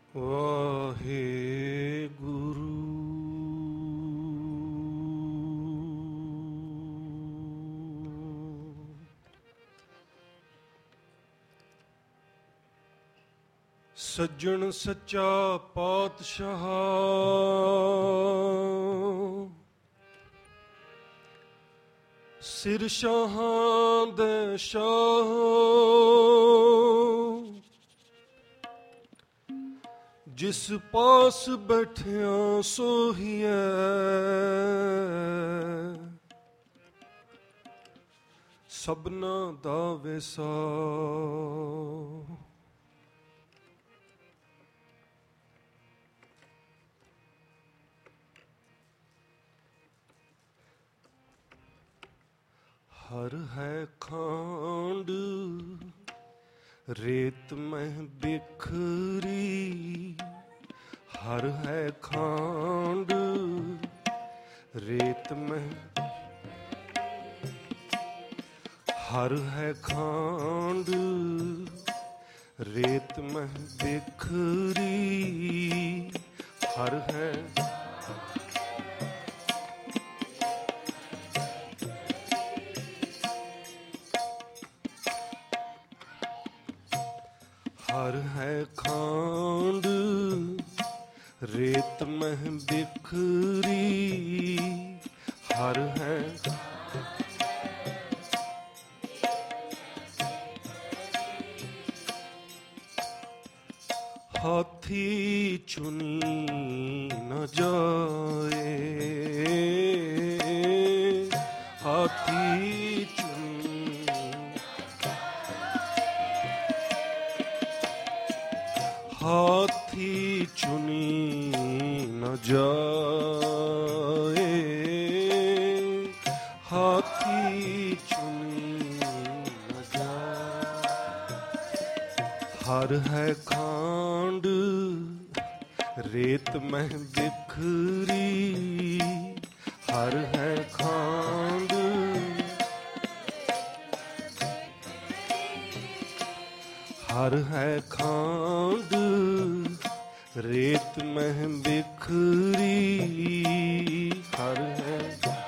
ਵਾਹਿਗੁਰੂ। ਸੱਜਣ ਸੱਚਾ ਪਾਤਸ਼ਾਹ ਸਿਰ ਸ਼ਾਹਾਂ ਦੇ ਸ਼ਾਹ, ਜਿਸ ਪਾਸ ਬੈਠਿਆਂ ਸੋਹੀਐ, ਸਭਨਾ ਦਾ ਵੈਸਾ। हर है खांड रेत में बिखरी, हर है खांड रेत में, हर है खांड रेत में बिखरी, हर है हर है खांड रेत में बिखरी, हर है हाथी चुनी न जाए, हाथी हाथी चुनी न जाए, हाथी चुनी न जाए। हर है खांड रेत में बिखरी, हर है खांड हर है खांड रेत में बिखरी, हर है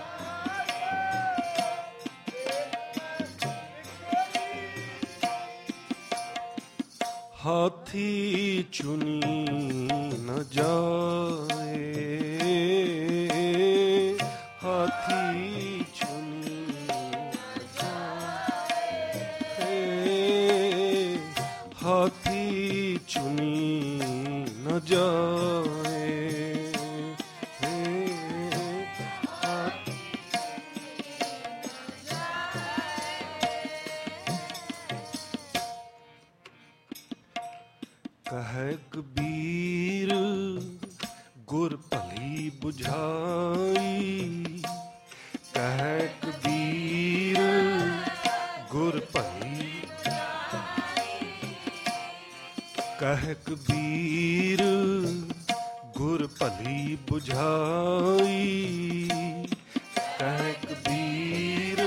हाथी चुनी न जाए, हाथी चुनी न जाए, हाथी चुनी न जाए। कहे कबीर गुर भली बुझाई, कहे कबीर गुर भली, कहे कबीर गुर भली बुझाई, कहे कबीर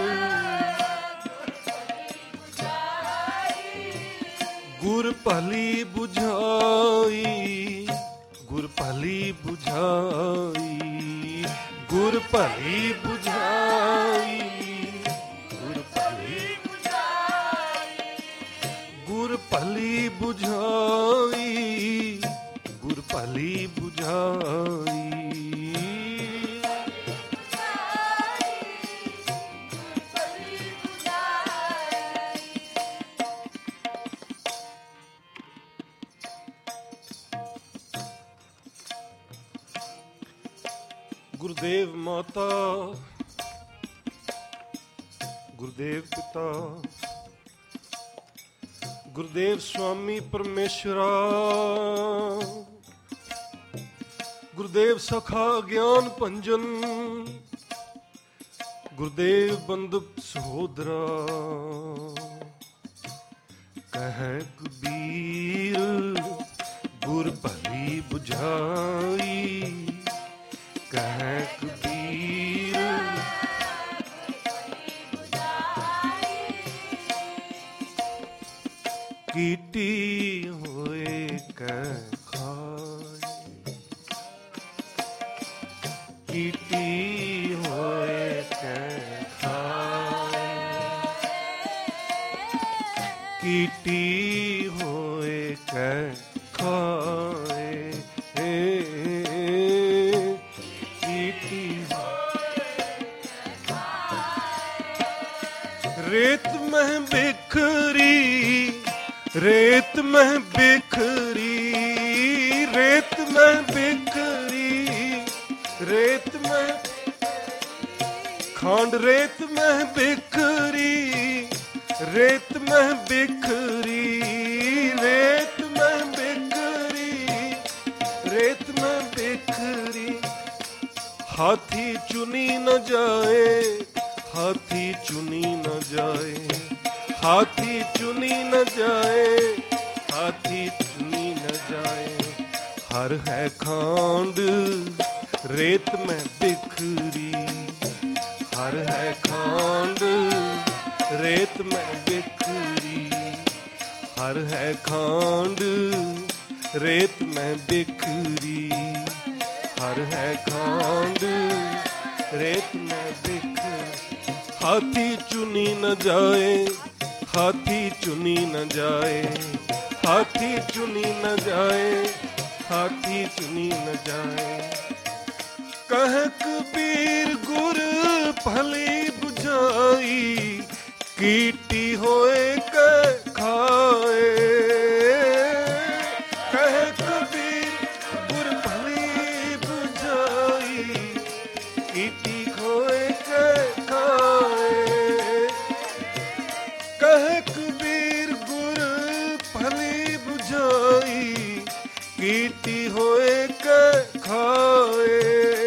गुर भली बुझाई, गुर भली बुझाई, गुर भली बुझाई, गुर भली गुर भली बुझाई, गुर भली बुझाई। गुरुदेव माता, गुरुदेव पिता, गुरुदेव स्वामी परमेश्वरा, गुरुदेव सखा ज्ञान भंजन, गुरुदेव बंधु सहोदरा। कहे कबीर गुर भली बुझाई, कहे कबीर कीटी होए कह खा, कीटी होए कै खाए, कीटी रेत में बिखरी, रेत में बिखरी, रेत में बिखरी, रेत में खांड रेत में बिखरी, रेत में बिखरी, रेत में बिखरी, रेत में बिखरी। हाथी चुनी न जाए, हाथी चुनी न जाए, हाथी चुनी न जाए, हाथी चुनी न जाए। हर है खांड रेत में बिखरी, हर है खांड रेत में बिखरी, हर है खांड रेत में बिखरी, हर है खांड रेत में बिखरी। हाथी चुनी न जाए, हाथी चुनी न जाए, हाथी चुनी न जाए, हाथी चुनी न जाए। कह कबीर गुर भली बुझाई, कीटी होए कै खाए। कह कबीर गुर भली बुझाई, कीटी होए कै खाए। कह कबीर गुर भली बुझाई, कीटी होए कै खाए।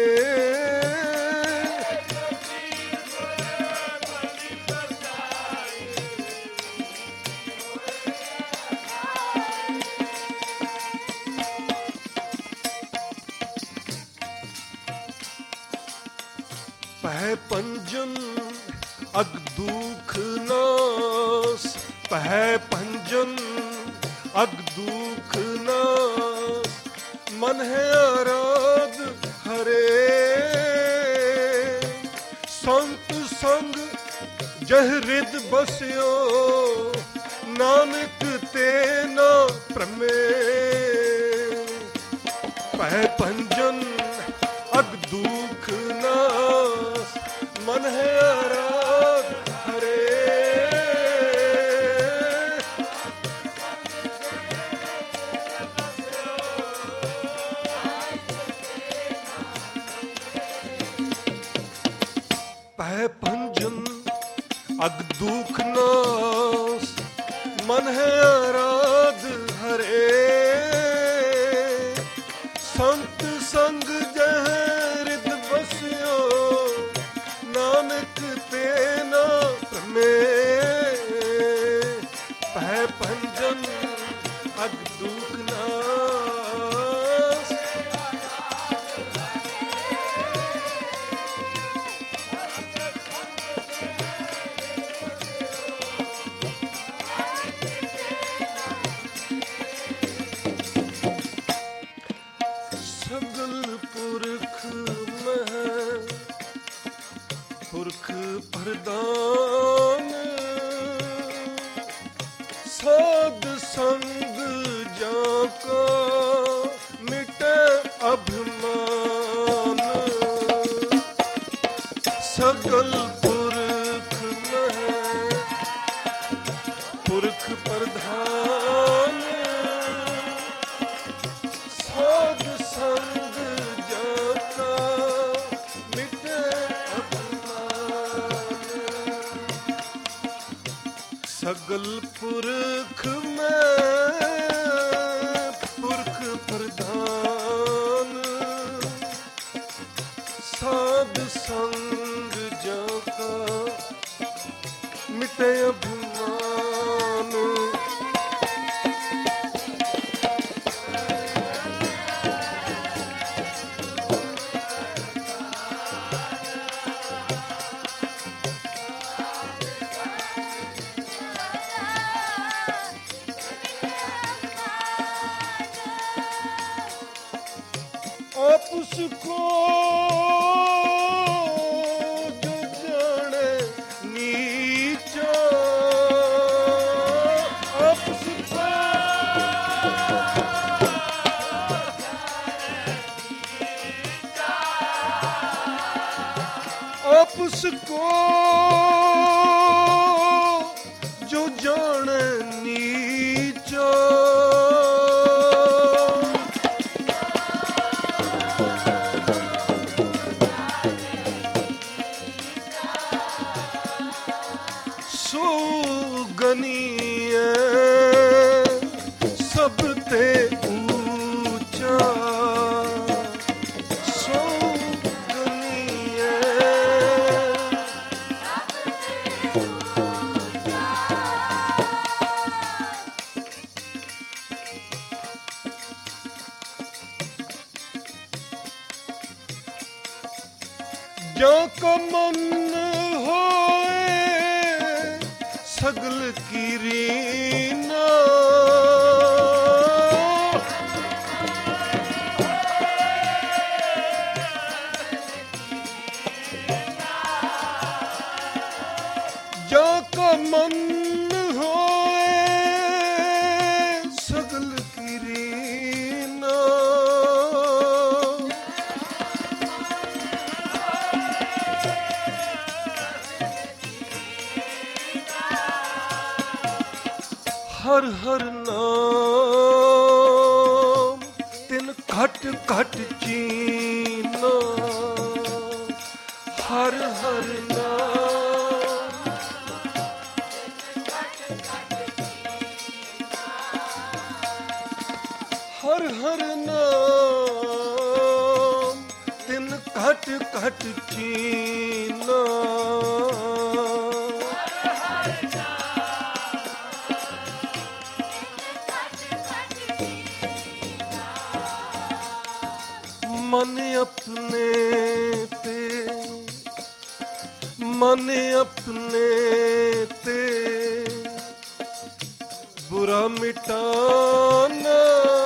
पह पंजन अग दुख नास, पह पंजन अग दुख नास। मन है आराध हरे, संत संग जह हृद बस्यो, नानक तेना प्रमेय। पह पंजन अग दुख नास, मन है आराध हरे। पह पंजन अग दुख नास, मन है आराध हरे। संत संग जह हृद बस्यो, नानक तेना प्रमेय। पह पंजन अग दुख नास, सगल पुरख में पुरख प्रदान। साध संग जाका मिटे अभिमान। सगल पुरख में पुरख प्रधान। साध संग जाका मिटे अभिमान। सगल पुरख में पुरख प्रधान। साध संग जाका मिटे अभिमान। आप उसको जो जाने नीचा, उसको जो जाने नीचा, सो गनीए सब ते ऊंचा, सो गनीए जो को मन होए सगल की रीना, जो को मन होए सगल की रीना, हर हर नाम तिन घट घट चीना, हर हर नाम हर हर नाम तिन घट घट चीना, मन अपने ते मन अपने ते बुरा मिटाना,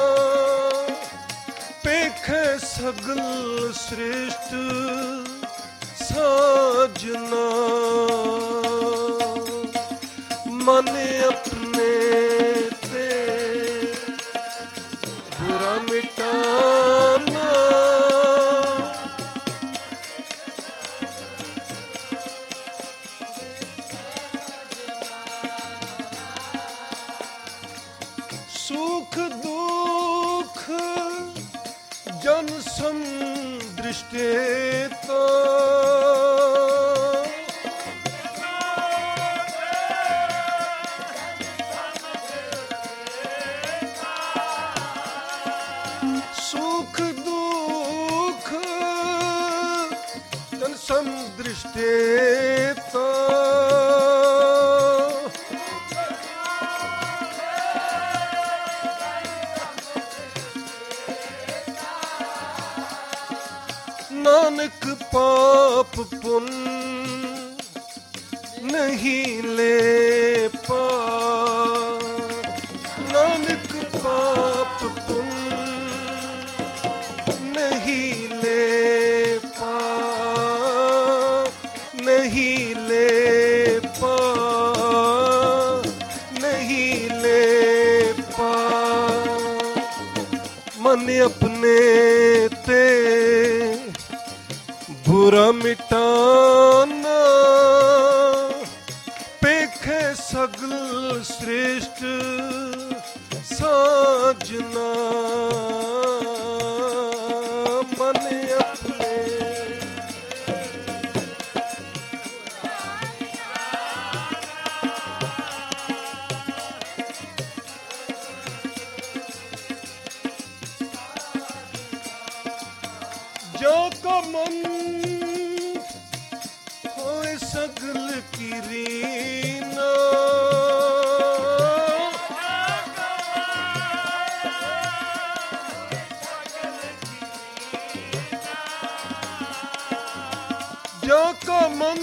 पेख सगल श्रेष्ठ साजना, मन अपने ते बुरा मिटाना, सुख दुख जन समदृष्टेता, सुख दुख जन समदृष्टेता, नानक पाप पुण्य नहीं ले पा, नानक पाप पुण्य नहीं ले पा, नहीं ले पा, नहीं ले पा, मन अपने ते बुरा मिटाना, पेख सगल श्रेष्ठ साजना, मन अपने जो को मन होए सगल की रीना, जो को मन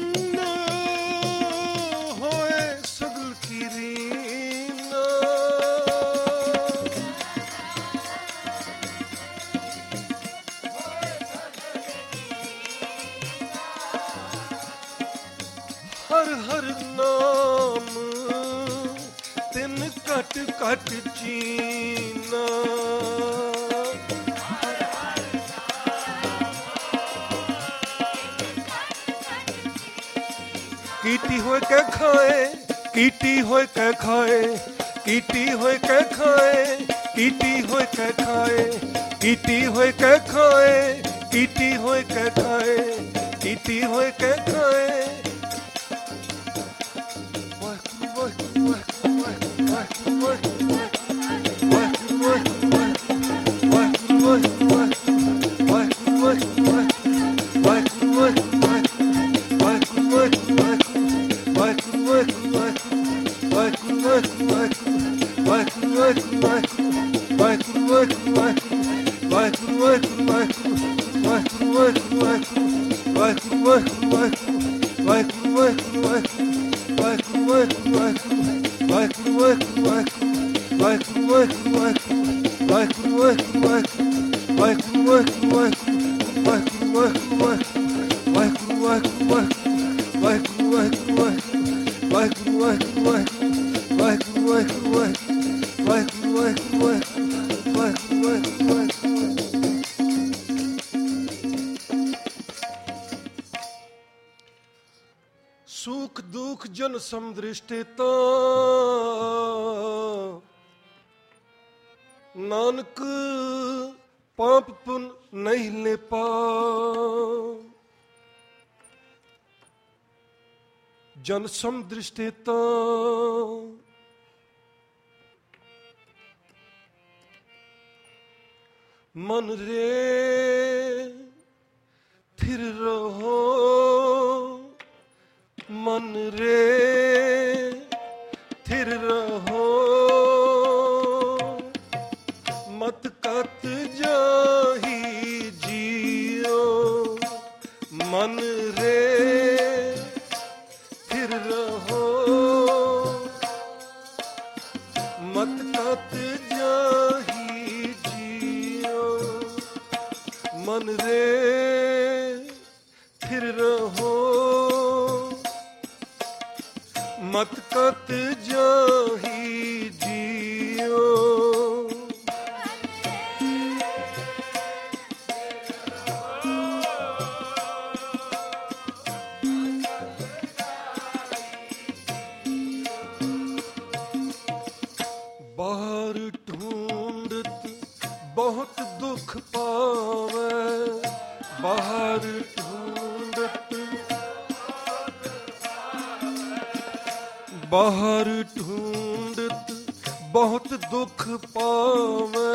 होए सगल की रीना, हर हर नाम तिन घट घट चीना, कीटी होए कै खाए, कीटी होए कै खाए, कीटी होए कै खाए, कीटी होए कै खाए, कीटी होए कै खाए, कीटी होए कै खाए, कीटी होए कै खाए। सुख दुख जन समदृष्टिता, नानक पाप पुन नहीं ले पा। जन समदृष्टिता, मन रे थिर रहो, मन रे थिर रहो, मत कत जाही जियो, मन रे थिर रहो, मत कत जाही जियो, मन रे थिर रहो, मत कत जाही जियो। बाहर ढूंढत बहुत दुख पावे, बाहर ढूंढत बाहर ढूंढत बहुत दुख पावे,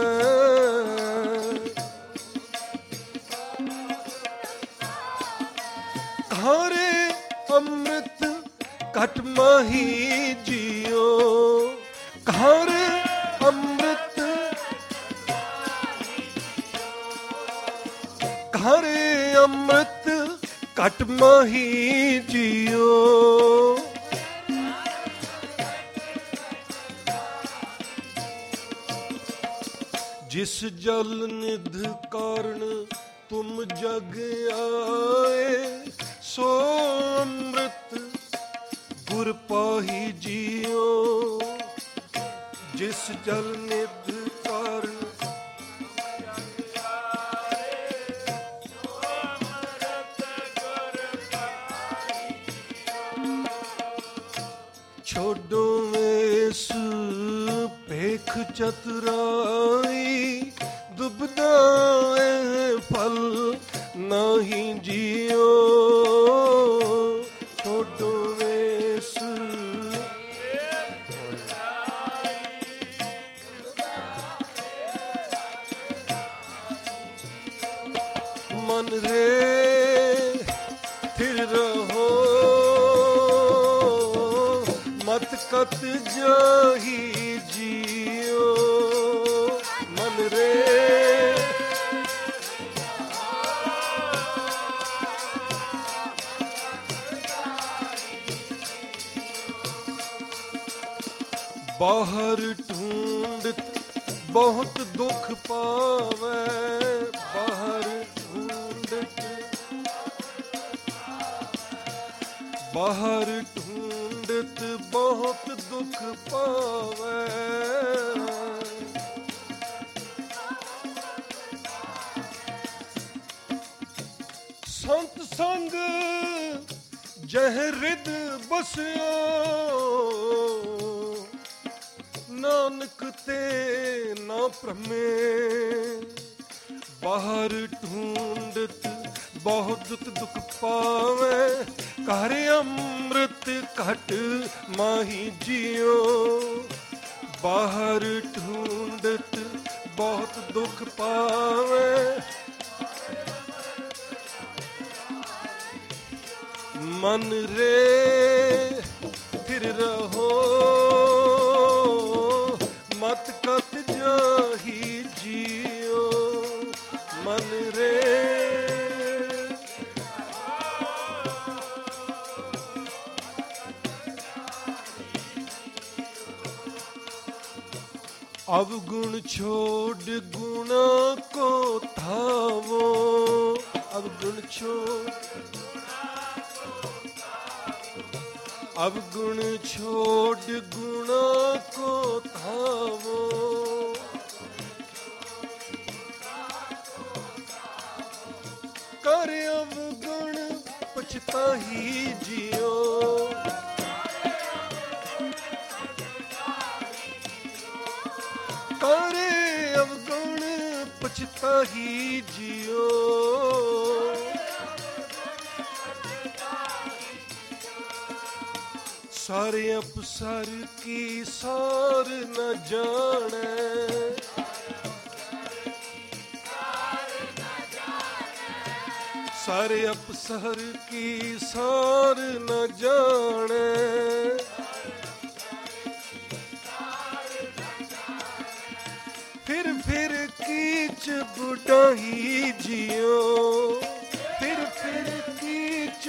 घरे अमृत कट माही जियो, घरे अमृत घरे अमृत कट माही जियो, जिस जल निध कारण तुम जग आए, सो अमृत गुर पाही जियो, जिस जल निध कारण छोड़ो वेस पेख चतुराई, दुबदाए फल नहीं जियो, छोड़ो वेस मन रे थिर रहो, मत कत जाही जियो, मन रे बाहर ढूंढत बहुत दुख पावे, बाहर ढूंढत बाहर ढूंढत बहुत दुख पावे, संत संग जह रिद बसियो नानक ते ना भ्रमे बाहर ढूंढत बहुत दुख पावे घर अमृत घट माही जियो बाहर ढूंढत बहुत दुख पावे मन रे फिर रहो मत कत जाही जियो मन रे अवगुण छोड़ गुणा को धावो अवगुण छोड़ अवगुण छोड़ गुणा को धावो कर अवगुण पछताही जियो करे अवगुण पछताही जियो सारे अफसर की सार न जाने सारे अफसर की सार न जाने फिर कीच बुढ़ाई जियो फिर कीच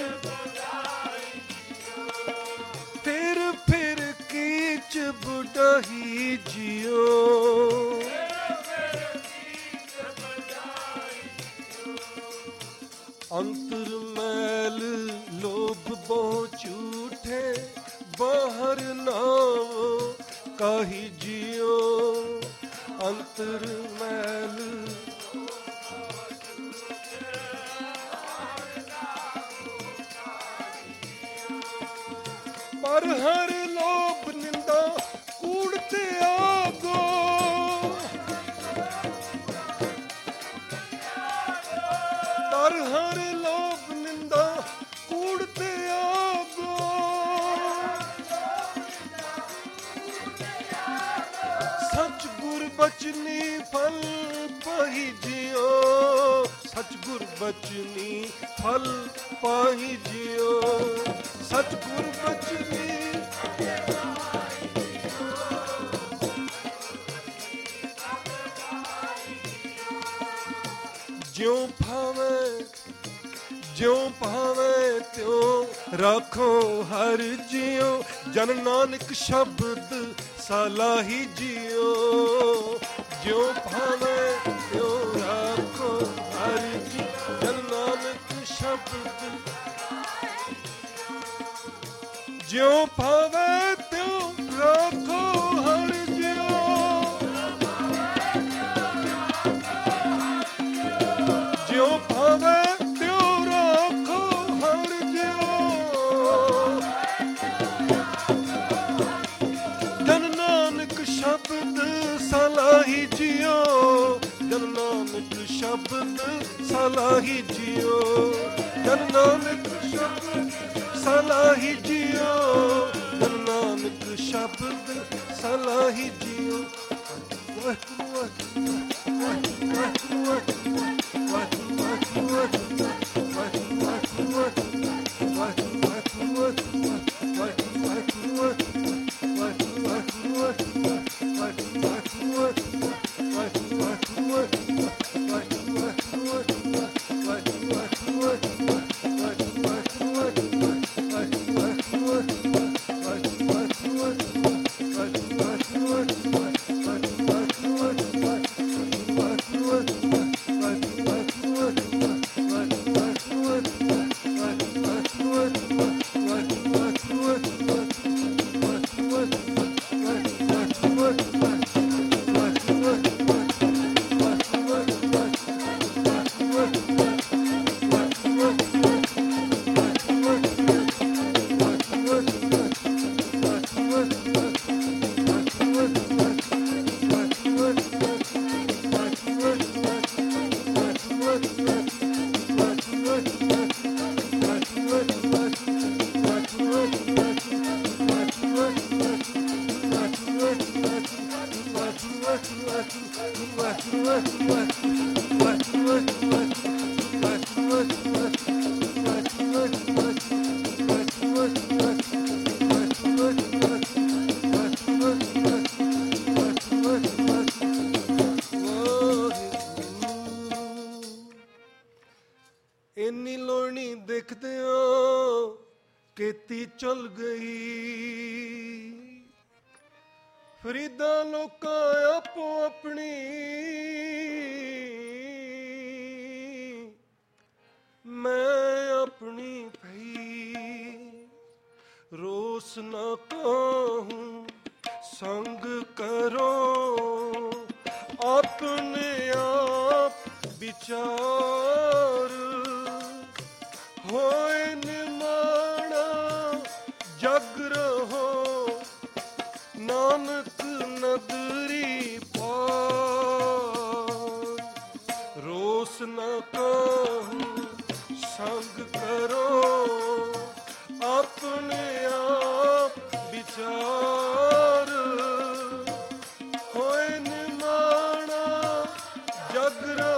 फिर कीच बुढ़ाई जियो अंतर मैल लोभ बहु झूठे बाहर नावो काहि जियो अंतर मैल पर हर लोभ निंदा कूड़ते आगो पर हर लोभ निंदा कूड़ते आगो सच गुर बचनी फल पाही जियो सच गुर बचनी फल पाही जियो सच गुर बचनी ज्यों भावे त्यों राखो हर जियो जन नानक शब्द सलाही जियो ज्यों भावे त्यों राखो हर जियो जन नानक शब्द ज्यों भावे त्यों राखो हर जियो ज्यों भावे सलाही जियो जन नानक शब्द सलाही जियो जन नानक शब्द सलाही जियो जन नानक शब्द सलाही जियो ਇੰਨੀ ਲੋਣੀ ਦੇਖਦਿਆਂ ਕੀਤੀ ਚਲ ਗਈ। ਫਰੀਦਾ ਲੋਕਾਂ ਆਪੋ ਆਪਣੀ ਮੈਂ ਆਪਣੀ ਪਈ। ਰੋਸ ਨਾ ਕਾਹੂੰ ਸੰਗ ਕਰੋ ਆਪਣੇ ਆਪ ਵਿਚਾਰ। ਹੋਏ ਨਿਮਾਣਾ ਜਗ ਰਹੋ ਨਾਨਕ ਨਦਰੀ ਪਾਰ। ਰੋਸ ਨਾ ਕਾਹੂੰ ਸੰਗ ਕਰੋ ਆਪਣੇ ਆਪ ਵਿਚਾਰ। ਹੋਏ ਨਿਮਾਣਾ ਜਗ ਰਹੋ